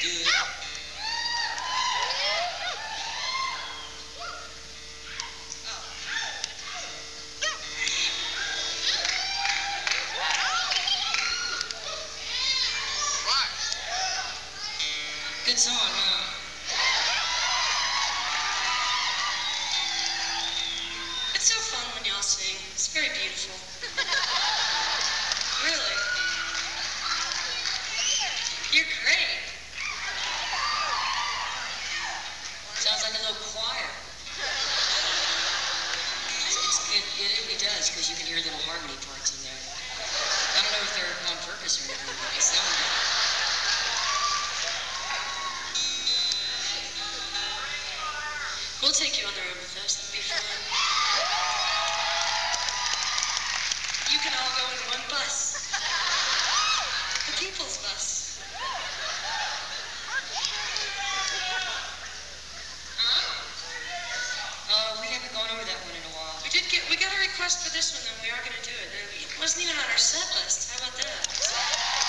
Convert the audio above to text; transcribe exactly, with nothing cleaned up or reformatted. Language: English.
good. Good song, huh? It's so fun when y'all sing. It's very beautiful. Really? You're great. Sounds like a little choir. It's, it's, it, it really does, because you can hear little harmony parts in there. I don't know if they're on purpose or anything, but they sound good. We'll take you on the road with us. That'll be fun. You can all go in one bus. The people's bus. Huh? Uh, we haven't gone over that one in a while. We did get, we got a request for this one, though. We are going to do it. It wasn't even on our set list. How about that?